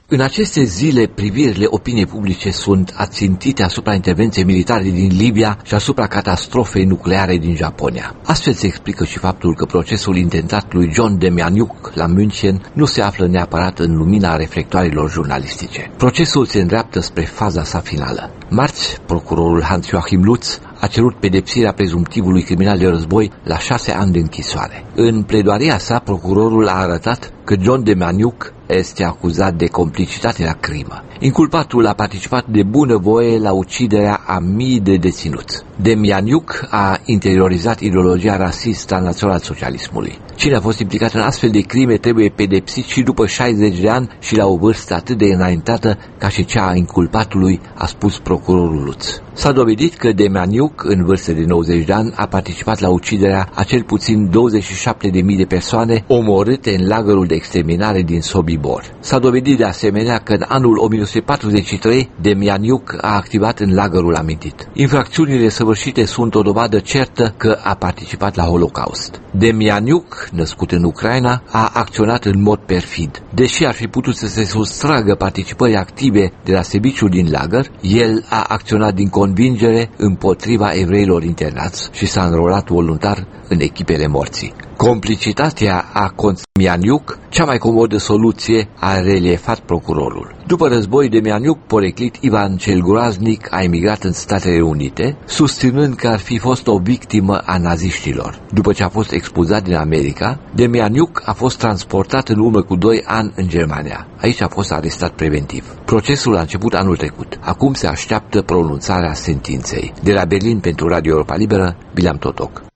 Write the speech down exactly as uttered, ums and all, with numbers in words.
În aceste zile, privirile opiniei publice sunt ațintite asupra intervenției militare din Libia și asupra catastrofei nucleare din Japonia. Astfel se explică și faptul că procesul intentat lui John Demjanjuk la München nu se află neapărat în lumina reflectoarelor jurnalistice. Procesul se îndreaptă spre faza sa finală. Marți, procurorul Hans-Joachim Lutz a cerut pedepsirea prezumtivului criminal de război la șase ani de închisoare. În pledoaria sa, procurorul a arătat că John Demjanjuk este acuzat de complicitate la crimă. Inculpatul a participat de bunăvoie la uciderea a mii de deținuți. Demjanjuk a interiorizat ideologia rasistă a național-socialismului. Cine a fost implicat în astfel de crime trebuie pedepsit și după șaizeci de ani și la o vârstă atât de înaintată ca și cea a inculpatului, a spus procurorul Lutz. S-a dovedit că Demjanjuk, în vârstă de nouăzeci de ani, a participat la uciderea a cel puțin douăzeci și șapte de mii de persoane omorâte în lagărul de exterminare din Sobibor. S-a dovedit de asemenea că în anul o mie nouă sute patruzeci și trei Demjanjuk a activat în lagărul amintit. Infracțiunile săvârșite sunt o dovadă certă că a participat la Holocaust. Demjanjuk, născut în Ucraina, a acționat în mod perfid. Deși ar fi putut să se sustragă participării active de la serviciul din lagăr, el a acționat din convingere împotriva evreilor internați și s-a înrolat voluntar în echipele morții. Complicitatea a Demjanjuk, cea mai comodă soluție, a reliefat procurorul. După război, Demjanjuk, poreclit Ivan cel Groaznic, a emigrat în Statele Unite, susținând că ar fi fost o victimă a naziștilor. După ce a fost expulzat din America, Demjanjuk a fost transportat în urmă cu doi ani în Germania. Aici a fost arestat preventiv. Procesul a început anul trecut. Acum se așteaptă pronunțarea sentinței. De la Berlin pentru Radio Europa Liberă, Bileam Totoc.